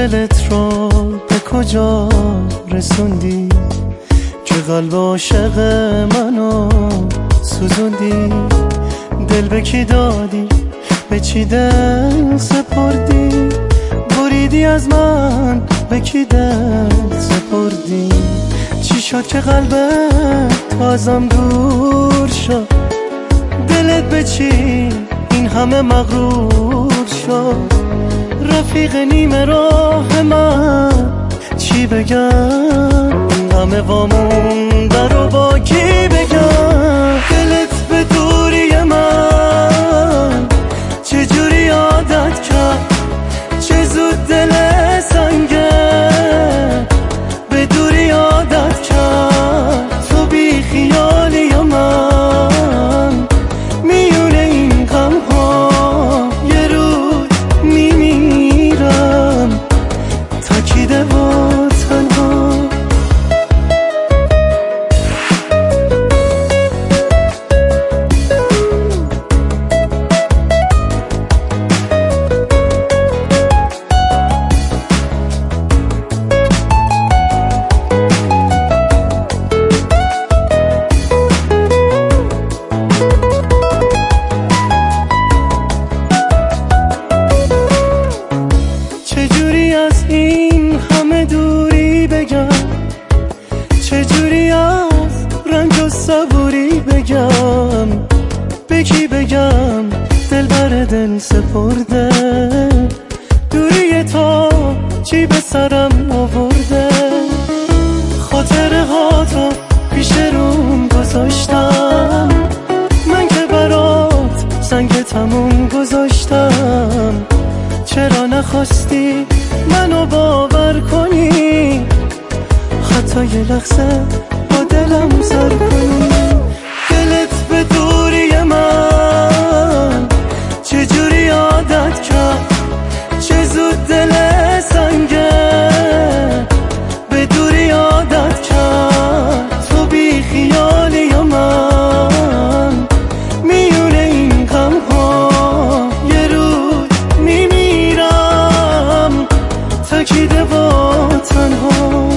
دلت رو به کجا رسوندی که قلب عاشق منو سوزوندی؟ دل به کی دادی؟ به چی دل سپردی؟ بریدی از من، به کی دل سپردی؟ چی شد که قلبت ازم دور شد؟ دلت به چی این همه مغرور شد؟ رفیق نیمه راه من چی بگم؟ این همه وامونده رو با کی بگم؟ دلت به دوری من چجوری عادت کرد؟ چه زود دل سنگه به دوری عادت کرد. تو بی خیالی من میونه این غم ها یه روز میمیرم تکیده و تنها. چجوری از این همه دوری بگم؟ چجوری از رنج و صبوری بگم؟ به کی بگم دل بر دل سپرده؟ دوری تو چی به سرم آورده؟ خاطره ها تو پیش روم گذاشتم، من که برات سنگ تموم گذاشتم. چرا نخواستی منو باور کنی؟ حتی یه لحظه با دلم سر کنی. دلت به دوری من چجوری عادت کرد؟ چه زود دل سنگه به دوری عادت کرد. تو بی خیالی من میونه این غم ها یه روز میمیرم تکیده و تنها.